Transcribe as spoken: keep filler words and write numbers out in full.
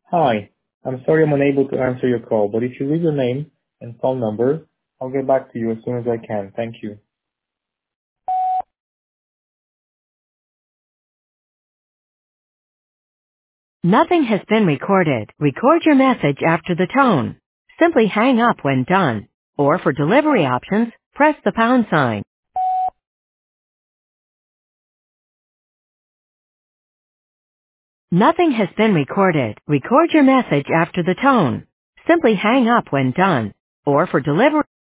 Hi. I'm sorry I'm unable to answer your call, but if you leave your name and phone number, I'll get back to you as soon as I can. Thank you. Nothing has been recorded. Record your message after the tone. Simply hang up when done. Or for delivery options, press the pound sign. Nothing has been recorded. Record your message after the tone. Simply hang up when done. Or for delivery